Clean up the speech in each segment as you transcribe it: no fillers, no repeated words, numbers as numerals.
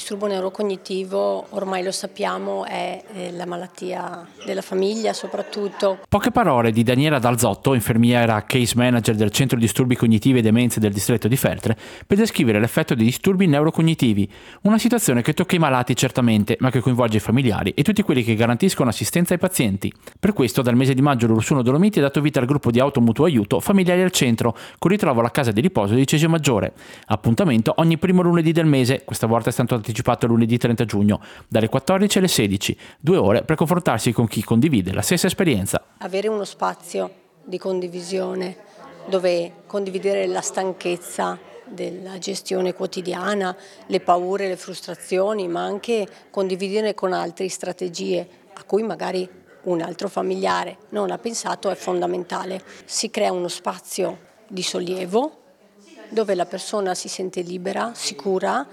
disturbo neurocognitivo, ormai lo sappiamo, è la malattia della famiglia soprattutto. Poche parole di Daniela Dalzotto, infermiera case manager del Centro Disturbi Cognitivi e Demenze del distretto di Feltre, per descrivere l'effetto dei disturbi neurocognitivi, una situazione che tocca i malati certamente, ma che coinvolge i familiari e tutti quelli che garantiscono assistenza ai pazienti. Per questo dal mese di maggio l'Ursuno Dolomiti ha dato vita al gruppo di automutuo aiuto Familiari al Centro, con ritrovo alla casa di riposo di Cesio Maggiore. Appuntamento ogni primo lunedì del mese, questa volta è stato anticipato lunedì 30 giugno, dalle 14 alle 16, 2 ore per confrontarsi con chi condivide la stessa esperienza. Avere uno spazio di condivisione dove condividere la stanchezza della gestione quotidiana, le paure, le frustrazioni, ma anche condividere con altri strategie a cui magari un altro familiare non ha pensato è fondamentale. Si crea uno spazio di sollievo dove la persona si sente libera, sicura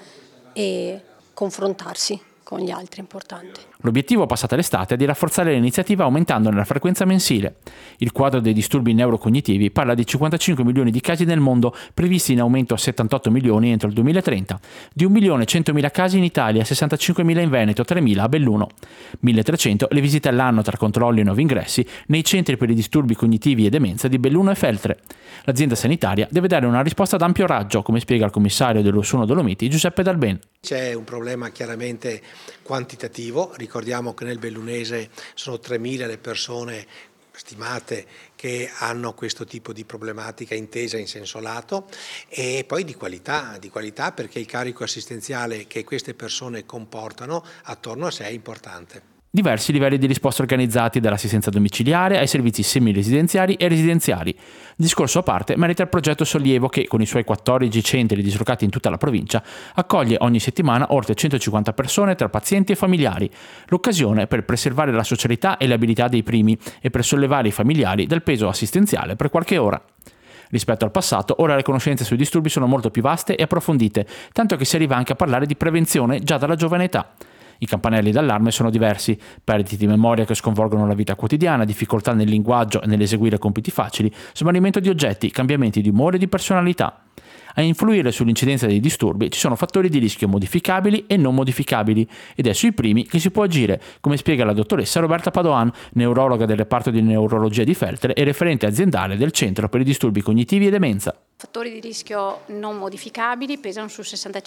e confrontarsi con gli altri è importante. L'obiettivo passata l'estate è di rafforzare l'iniziativa aumentandone la frequenza mensile. Il quadro dei disturbi neurocognitivi parla di 55 milioni di casi nel mondo, previsti in aumento a 78 milioni entro il 2030, di 1.100.000 casi in Italia, 65.000 in Veneto, 3.000 a Belluno. 1.300 le visite all'anno tra controlli e nuovi ingressi nei centri per i disturbi cognitivi e demenza di Belluno e Feltre. L'azienda sanitaria deve dare una risposta ad ampio raggio, come spiega il commissario dell'Ursuno Dolomiti Giuseppe Dalben. C'è un problema chiaramente quantitativo, ricordiamo che nel bellunese sono 3.000 le persone stimate che hanno questo tipo di problematica intesa in senso lato, e poi di qualità perché il carico assistenziale che queste persone comportano attorno a sé è importante. Diversi livelli di risposta organizzati dall'assistenza domiciliare ai servizi semiresidenziali e residenziali. Discorso a parte merita il progetto Sollievo che, con i suoi 14 centri dislocati in tutta la provincia, accoglie ogni settimana oltre 150 persone tra pazienti e familiari. L'occasione per preservare la socialità e le abilità dei primi e per sollevare i familiari dal peso assistenziale per qualche ora. Rispetto al passato, ora le conoscenze sui disturbi sono molto più vaste e approfondite, tanto che si arriva anche a parlare di prevenzione già dalla giovane età. I campanelli d'allarme sono diversi: perdite di memoria che sconvolgono la vita quotidiana, difficoltà nel linguaggio e nell'eseguire compiti facili, smarrimento di oggetti, cambiamenti di umore e di personalità. A influire sull'incidenza dei disturbi ci sono fattori di rischio modificabili e non modificabili, ed è sui primi che si può agire, come spiega la dottoressa Roberta Padoan, neurologa del reparto di neurologia di Feltre e referente aziendale del Centro per i disturbi cognitivi e demenza. Fattori di rischio non modificabili pesano sul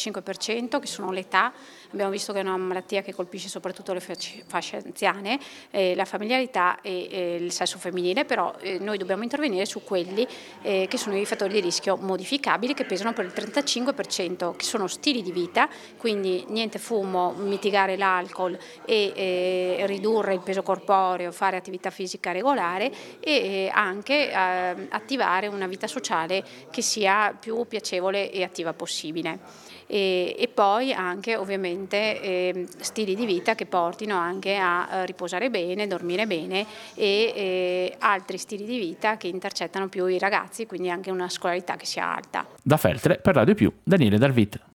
65%, che sono l'età. Abbiamo visto che è una malattia che colpisce soprattutto le fasce anziane, la familiarità e il sesso femminile, però noi dobbiamo intervenire su quelli che sono i fattori di rischio modificabili, che pesano per il 35%, che sono stili di vita, quindi niente fumo, mitigare l'alcol e ridurre il peso corporeo, fare attività fisica regolare e anche attivare una vita sociale che sia più piacevole e attiva possibile. E poi anche ovviamente stili di vita che portino anche a riposare bene, dormire bene e altri stili di vita che intercettano più i ragazzi, quindi anche una scolarità che sia alta. Da Feltre per Radio Più, Daniele Dalvit.